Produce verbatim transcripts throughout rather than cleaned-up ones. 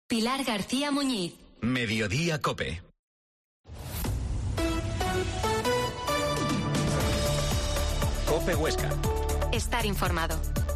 Pilar García Muñiz. Mediodía COPE. COPE Huesca. Estar informado.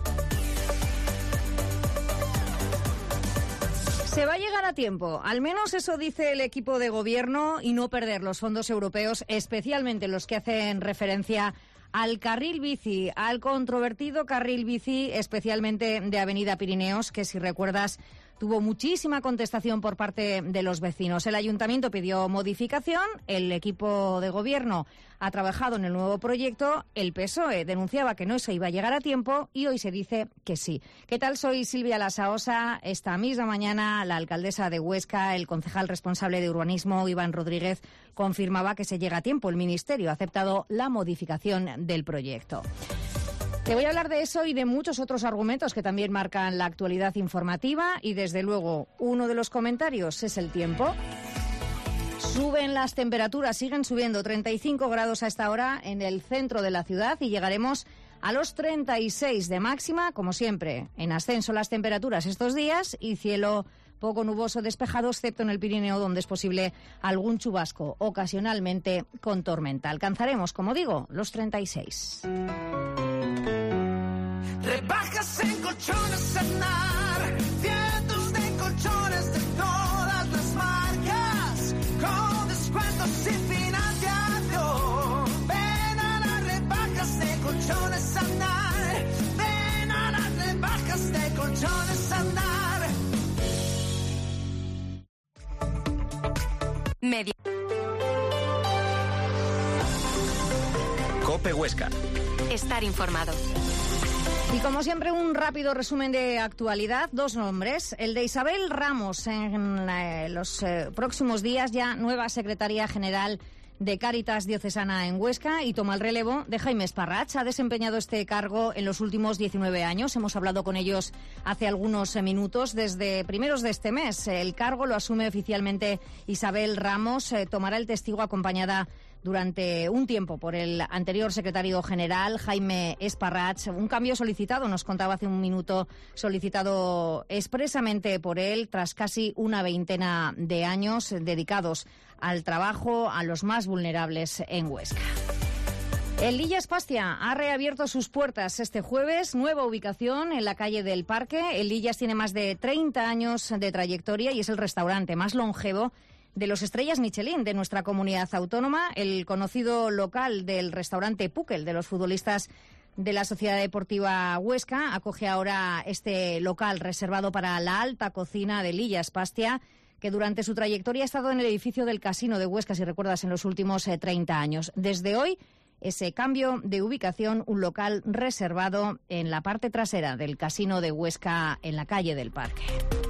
Se va a llegar a tiempo, al menos eso dice el equipo de gobierno, y no perder los fondos europeos, especialmente los que hacen referencia al carril bici, al controvertido carril bici, especialmente de Avenida Pirineos, que si recuerdas tuvo muchísima contestación por parte de los vecinos. El ayuntamiento pidió modificación, el equipo de gobierno ha trabajado en el nuevo proyecto, el P S O E denunciaba que no se iba a llegar a tiempo y hoy se dice que sí. ¿Qué tal? Soy Silvia Lasaosa. Esta misma mañana la alcaldesa de Huesca, el concejal responsable de urbanismo, Iván Rodríguez, confirmaba que se llega a tiempo. El Ministerio ha aceptado la modificación del proyecto. Te voy a hablar de eso y de muchos otros argumentos que también marcan la actualidad informativa y, desde luego, uno de los comentarios es el tiempo. Suben las temperaturas, siguen subiendo, treinta y cinco grados a esta hora en el centro de la ciudad y llegaremos a los treinta y seis de máxima, como siempre. En ascenso las temperaturas estos días y cielo poco nuboso despejado, excepto en el Pirineo, donde es posible algún chubasco, ocasionalmente con tormenta. Alcanzaremos, como digo, los treinta y seis. Rebajas en colchones Aznar, cientos de colchones de todas las marcas, con descuentos sin financiación. Ven a las rebajas de colchones Aznar, ven a las rebajas de colchones Aznar. Media. COPE Huesca. Estar informado. Y como siempre, un rápido resumen de actualidad. Dos nombres. El de Isabel Ramos, en eh, los eh, próximos días ya nueva secretaria general de Cáritas Diocesana en Huesca, y toma el relevo de Jaime Esparrach. Ha desempeñado este cargo en los últimos diecinueve años. Hemos hablado con ellos hace algunos minutos. Desde primeros de este mes, el cargo lo asume oficialmente Isabel Ramos. Eh, tomará el testigo acompañada durante un tiempo por el anterior secretario general, Jaime Esparrach. Un cambio solicitado, nos contaba hace un minuto, solicitado expresamente por él tras casi una veintena de años dedicados al trabajo a los más vulnerables en Huesca. El Lillas Pastia ha reabierto sus puertas este jueves, nueva ubicación en la calle del Parque. El Lillas tiene más de treinta años de trayectoria y es el restaurante más longevo de los estrellas Michelin de nuestra comunidad autónoma. El conocido local del restaurante Pukel de los futbolistas de la Sociedad Deportiva Huesca acoge ahora este local reservado para la alta cocina de Lillas Pastia, que durante su trayectoria ha estado en el edificio del Casino de Huesca, si recuerdas, en los últimos eh, treinta años. Desde hoy, ese cambio de ubicación, un local reservado en la parte trasera del Casino de Huesca, en la calle del Parque.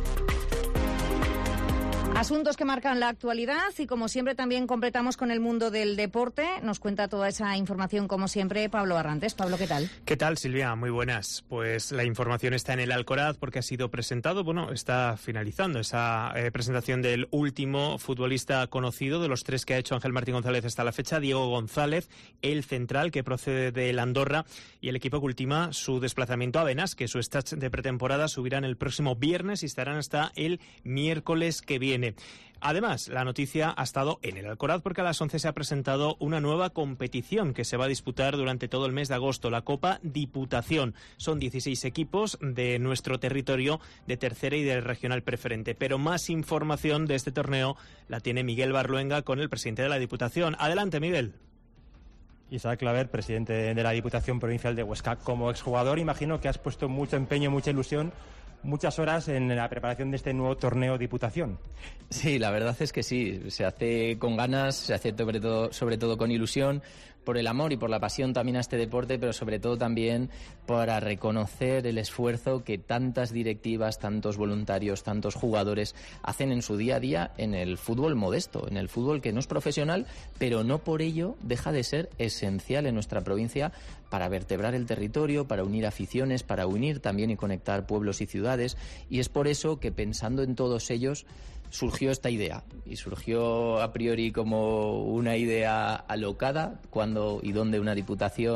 Asuntos que marcan la actualidad y, como siempre, también completamos con el mundo del deporte. Nos cuenta toda esa información, como siempre, Pablo Arrantes. Pablo, ¿qué tal? ¿Qué tal, Silvia? Muy buenas. Pues la información está en el Alcoraz porque ha sido presentado, bueno, está finalizando esa eh, presentación del último futbolista conocido de los tres que ha hecho Ángel Martín González hasta la fecha, Diego González, el central que procede del Andorra, y el equipo que ultima su desplazamiento a Benasque, que su stats de pretemporada subirán el próximo viernes y estarán hasta el miércoles que viene. Además, la noticia ha estado en el Alcoraz porque a las once se ha presentado una nueva competición que se va a disputar durante todo el mes de agosto, la Copa Diputación. Son dieciséis equipos de nuestro territorio de tercera y de regional preferente. Pero más información de este torneo la tiene Miguel Barluenga con el presidente de la Diputación. Adelante, Miguel. Isaac Claver, presidente de la Diputación Provincial de Huesca. Como exjugador, imagino que has puesto mucho empeño, mucha ilusión, muchas horas en la preparación de este nuevo torneo Diputación. Sí, la verdad es que sí, se hace con ganas, se hace sobre todo, sobre todo con ilusión, por el amor y por la pasión también a este deporte, pero sobre todo también para reconocer el esfuerzo que tantas directivas, tantos voluntarios, tantos jugadores hacen en su día a día en el fútbol modesto, en el fútbol que no es profesional, pero no por ello deja de ser esencial en nuestra provincia para vertebrar el territorio, para unir aficiones, para unir también y conectar pueblos y ciudades, y es por eso que, pensando en todos ellos, surgió esta idea, y surgió a priori como una idea alocada, cuando y dónde una diputación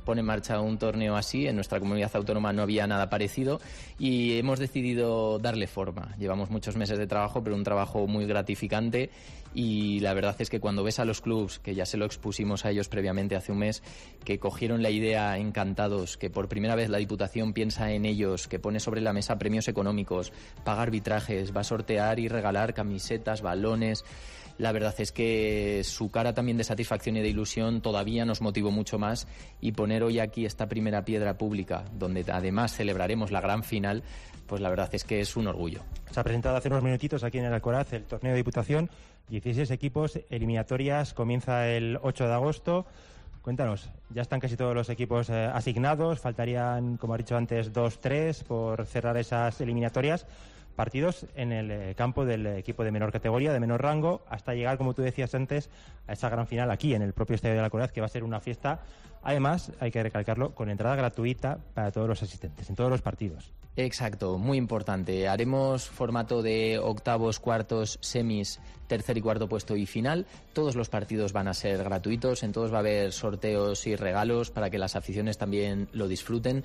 pone en marcha un torneo así. En nuestra comunidad autónoma no había nada parecido y hemos decidido darle forma. Llevamos muchos meses de trabajo, pero un trabajo muy gratificante, y la verdad es que cuando ves a los clubs, que ya se lo expusimos a ellos previamente hace un mes, que cogieron la idea encantados, que por primera vez la Diputación piensa en ellos, que pone sobre la mesa premios económicos, paga arbitrajes, va a sortear y regalar camisetas, balones. La verdad es que su cara también de satisfacción y de ilusión todavía nos motivó mucho más, y poner hoy aquí esta primera piedra pública, donde además celebraremos la gran final, pues la verdad es que es un orgullo. Se ha presentado hace unos minutitos aquí en el Alcoraz el torneo de Diputación, dieciséis equipos, eliminatorias, comienza el ocho de agosto. Cuéntanos, ya están casi todos los equipos eh, asignados, faltarían, como has dicho antes, dos, tres por cerrar esas eliminatorias. Partidos en el eh, campo del equipo de menor categoría, de menor rango, hasta llegar, como tú decías antes, a esa gran final aquí en el propio Estadio de la Alcoraz, que va a ser una fiesta. Además, hay que recalcarlo, con entrada gratuita para todos los asistentes, en todos los partidos. Exacto, muy importante. Haremos formato de octavos, cuartos, semis, tercer y cuarto puesto y final. Todos los partidos van a ser gratuitos, en todos va a haber sorteos y regalos para que las aficiones también lo disfruten.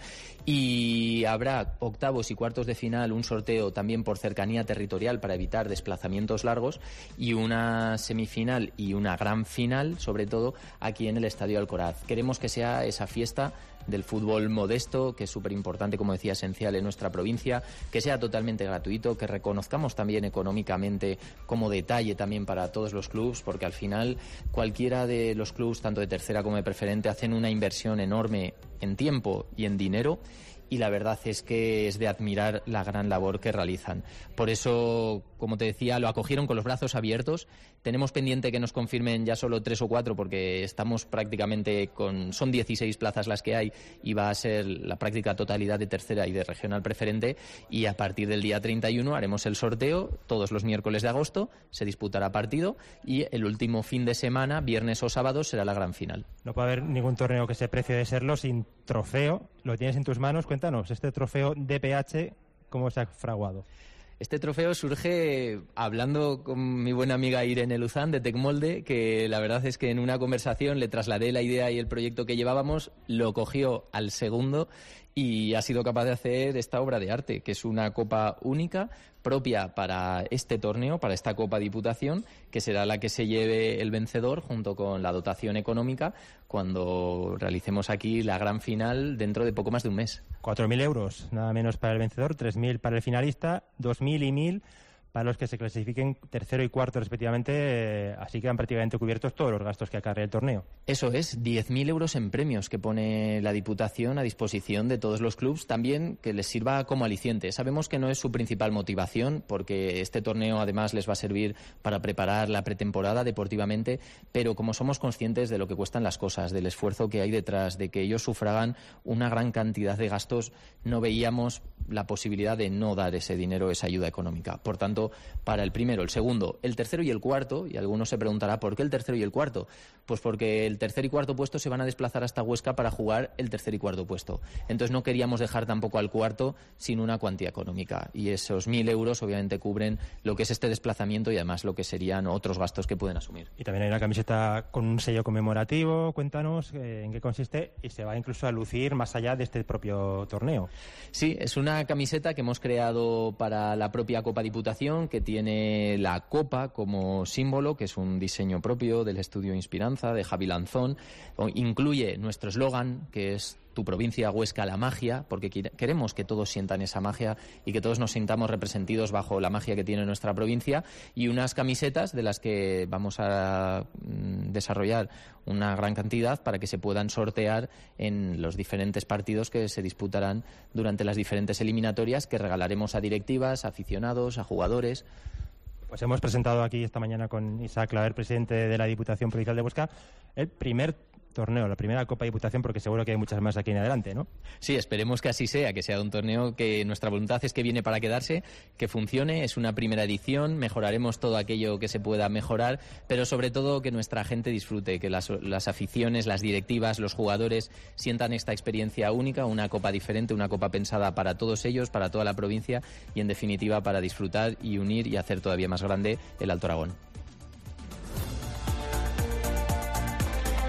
Y habrá octavos y cuartos de final, un sorteo también por cercanía territorial para evitar desplazamientos largos, y una semifinal y una gran final, sobre todo aquí en el Estadio Alcoraz. Queremos que sea esa fiesta del fútbol modesto, que es súper importante, como decía, esencial en nuestra provincia, que sea totalmente gratuito, que reconozcamos también económicamente como detalle también para todos los clubes, porque al final cualquiera de los clubes, tanto de tercera como de preferente, hacen una inversión enorme en tiempo y en dinero, y la verdad es que es de admirar la gran labor que realizan. Por eso, como te decía, lo acogieron con los brazos abiertos. Tenemos pendiente que nos confirmen ya solo tres o cuatro, porque estamos prácticamente con... Son dieciséis plazas las que hay, y va a ser la práctica totalidad de tercera y de regional preferente, y a partir del día treinta y uno haremos el sorteo todos los miércoles de agosto, se disputará partido, y el último fin de semana, viernes o sábado, será la gran final. No puede haber ningún torneo que se precie de serlo sin trofeo. Lo tienes en tus manos. Cuéntanos, este trofeo D P H, ¿cómo se ha fraguado? Este trofeo surge hablando con mi buena amiga Irene Luzán de Tecmolde, que la verdad es que en una conversación le trasladé la idea y el proyecto que llevábamos, lo cogió al segundo y ha sido capaz de hacer esta obra de arte, que es una copa única, propia para este torneo, para esta Copa Diputación, que será la que se lleve el vencedor junto con la dotación económica cuando realicemos aquí la gran final dentro de poco más de un mes. cuatro mil euros, nada menos para el vencedor, tres mil para el finalista, dos mil y mil para los que se clasifiquen tercero y cuarto respectivamente, eh, así quedan prácticamente cubiertos todos los gastos que acarrea el torneo. Eso es, diez mil euros en premios que pone la Diputación a disposición de todos los clubs, también que les sirva como aliciente. Sabemos que no es su principal motivación, porque este torneo además les va a servir para preparar la pretemporada deportivamente, pero como somos conscientes de lo que cuestan las cosas, del esfuerzo que hay detrás, de que ellos sufragan una gran cantidad de gastos, no veíamos la posibilidad de no dar ese dinero, esa ayuda económica. Por tanto, para el primero, el segundo, el tercero y el cuarto, y algunos se preguntará ¿por qué el tercero y el cuarto? Pues porque el tercer y cuarto puesto se van a desplazar hasta Huesca para jugar el tercer y cuarto puesto. Entonces no queríamos dejar tampoco al cuarto sin una cuantía económica, y esos mil euros obviamente cubren lo que es este desplazamiento y además lo que serían otros gastos que pueden asumir. Y también hay una camiseta con un sello conmemorativo. Cuéntanos eh, en qué consiste, y se va incluso a lucir más allá de este propio torneo. Sí, es una camiseta que hemos creado para la propia Copa Diputación, que tiene la copa como símbolo, que es un diseño propio del estudio Inspiranza de Javi Lanzón. Incluye nuestro eslogan, que es Tu provincia, Huesca, la magia, porque queremos que todos sientan esa magia y que todos nos sintamos representados bajo la magia que tiene nuestra provincia, y unas camisetas de las que vamos a desarrollar una gran cantidad para que se puedan sortear en los diferentes partidos que se disputarán durante las diferentes eliminatorias, que regalaremos a directivas, a aficionados, a jugadores. Pues hemos presentado aquí esta mañana con Isaac Claver, presidente de la Diputación Provincial de Huesca, el primer torneo, la primera Copa Diputación, porque seguro que hay muchas más aquí en adelante, ¿no? Sí, esperemos que así sea, que sea un torneo que nuestra voluntad es que viene para quedarse, que funcione. Es una primera edición, mejoraremos todo aquello que se pueda mejorar, pero sobre todo que nuestra gente disfrute, que las, las aficiones, las directivas, los jugadores sientan esta experiencia única, una copa diferente, una copa pensada para todos ellos, para toda la provincia y en definitiva para disfrutar y unir y hacer todavía más grande el Alto Aragón.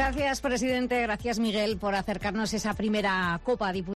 Gracias, presidente. Gracias, Miguel, por acercarnos esa primera Copa Diputados.